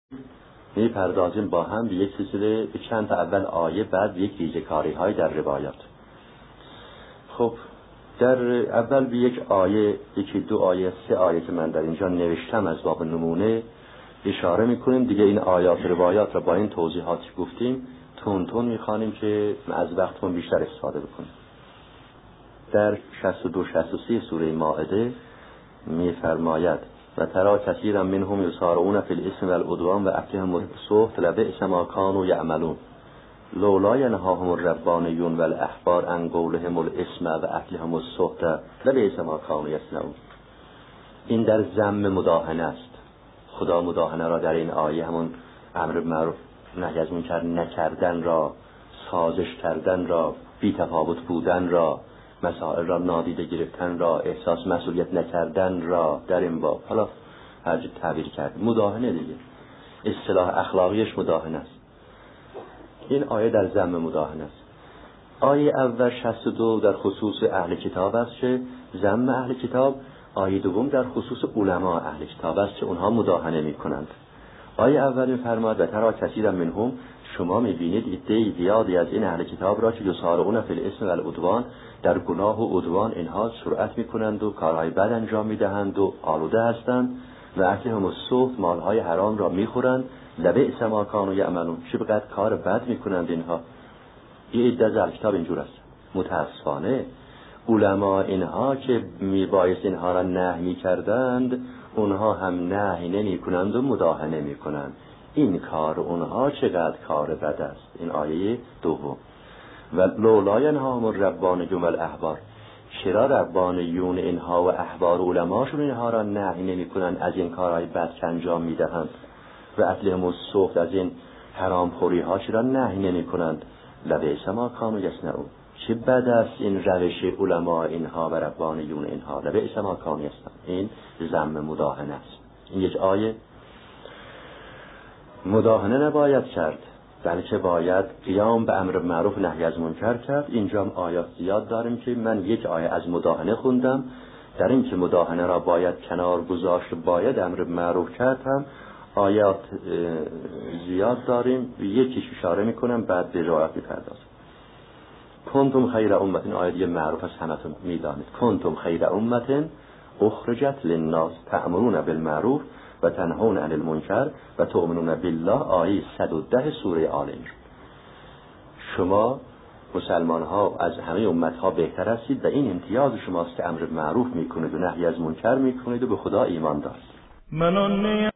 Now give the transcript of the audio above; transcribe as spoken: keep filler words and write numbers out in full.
میپردازیم با هم به یک سلسله به چند تا اول آیه، بعد یک ریزه‌کاری های در روایات. خب در اول به یک آیه، یکی دو آیه، سه آیه که من در اینجا نوشتم از باب نمونه اشاره میکنیم. دیگه این آیات روایات را با این توضیحاتی گفتیم تون تون میخوانیم که از وقتمون بیشتر استفاده بکنیم. در شصت و دو شصت و سه سوره مائده میفرماید و ترى کثیرا منهم یسارعون فی الاسم والعدوان و اکلهم السحت لبئس ما كانوا یعملون لولا ینهاهم الربانیون والاحبار عن قولهم الاسم و اکلهم السحت لبئس ما كانوا یصنعون. این در ذم مداهنه است. خدا مداهنه را در این آیه همون امر بالمعروف نهی از منکر نکردن را، سازش کردن را، بی تفاوت بودن را، مسائل را نادیده گرفتن را، احساس مسئولیت نکردن را در این باب، حالا هر جور تعبیر کرد، مداهنه دیگه، اصطلاح اخلاقیش مداهنه است. این آیه در ذم مداهنه است. آیه اول شصت و دو در خصوص اهل کتاب است که ذم اهل کتاب، آیه دوم در خصوص علما اهل کتاب است که اونها مداهنه میکنند. آیه اول میفرماید و ترى کثیرا منهم، شما میبینید عده زیادی از این اهل کتاب را که یسارعون فی الاسم والعدوان، در گناه و عدوان اینها سرعت میکنند و کارهای بد انجام میدهند و آلوده هستند و اکلهم السحت، مالهای حرام را میخورند، لبئس ما كانوا یعملون، چه بقدر کار بد میکنند اینها. این عده از اهل کتاب اینجور است. متاسفانه علما اینها که میبایست اینها را نهی میکردند، اونها هم نهی نمی کنند و مداهنه می کنند. این کار اونها چقدر کار بد است. این آیه دوم. و لولا ینهاهم الربانیون والاحبار، چرا ربانیون اینها و احبار علماشون اینها را نهی نمی کنند از این کارهای بد که انجام می دهند و اکلهم السحت، از این حرام خوری ها چرا نهی نمی کنند؟ لبئس ما كانوا یصنعون، چه بد است این روش علما اینها و ربانیون اینها، لبئس ما كانوا یصنعون. این ذم مداهنه است. این یک آیه. مداهنه نباید کرد، بلکه باید قیام به امر معروف نهی از منکر کرد. اینجا هم آیات زیاد داریم که من یک آیه از مداهنه خوندم. در این که مداهنه را باید کنار گذاشت، باید امر معروف کرد، هم آیات زیاد داریم. یکیش اشاره میکنم بعد به روایت میپردازم. کنتم خیر امت، این آیه دیگه معروف است، همتون میدانید. کنتم خیر امت اخرجت للناس تأمرون بالمعروف و تنهون عن المنکر و تؤمنون بالله، آیه صد و ده سوره آل عمران. شما مسلمان ها از همه امت ها بهتر هستید و این امتیاز شماست که امر معروف میکنید و نهی از منکر میکنید و به خدا ایمان دارید.